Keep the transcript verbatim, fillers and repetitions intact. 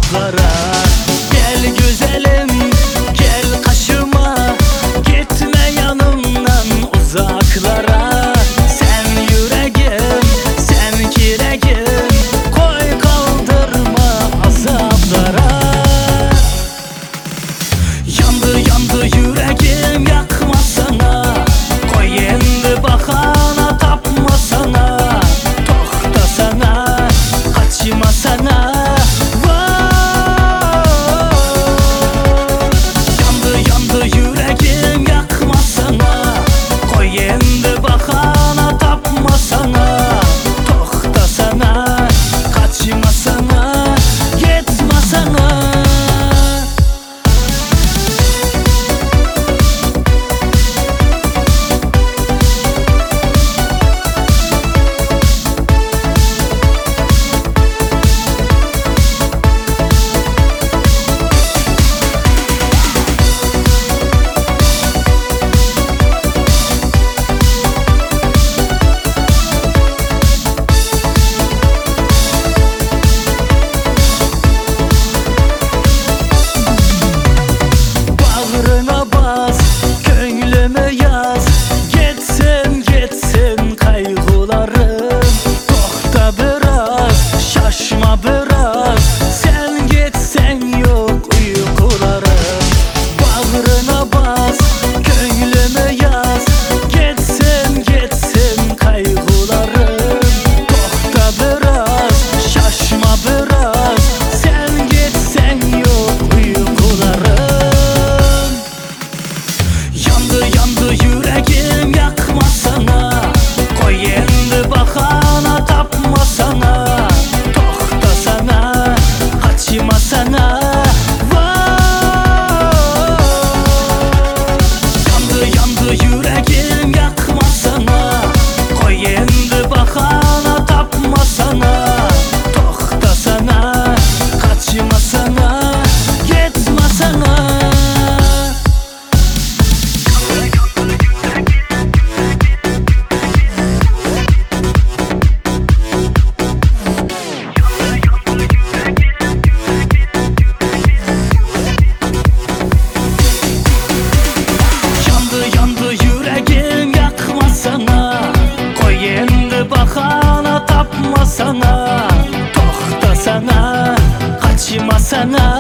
uzaklara. Gel güzelim, gel kaşıma, gitme yanımdan uzaklara. Sen yüreğim, sen kireğim, koy kaldırma azaplara. Yandı yandı yüreğim, yakmasana, koy endi bakana, tapmasana, toxtasana, kaçmasana. Yandı yandı yüreğim, yakmasana, koy endi bakana, tapmasana, toxtasana, kaçmasana, gitmasana. Bakana, tapmasana, toxtasana, kaçmasana.